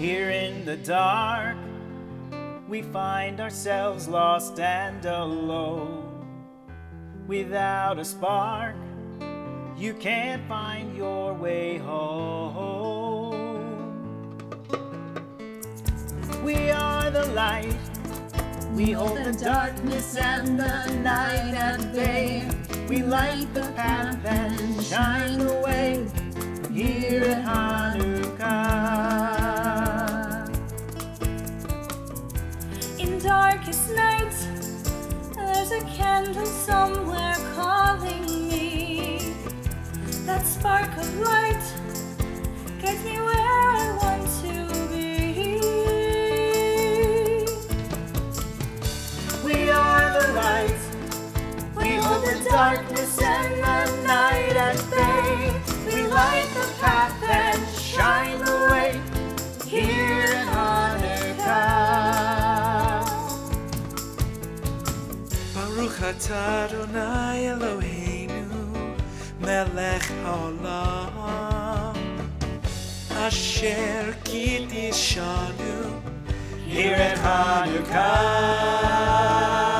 Here in the dark, we find ourselves lost and alone. Without a spark, you can't find your way home. We are the light, we hold the darkness and the night at bay. We light the path and shine the way here at Hanukkah. In darkest night, there's a candle somewhere calling me. That spark of light guides me where I want to be. We are the light, we hold the darkness and the night at bay. We light the path and shine the way here at Hanukkah. Baruch atah Adonai Eloheinu melech haolam asher kiddushanu Here at Hanukkah.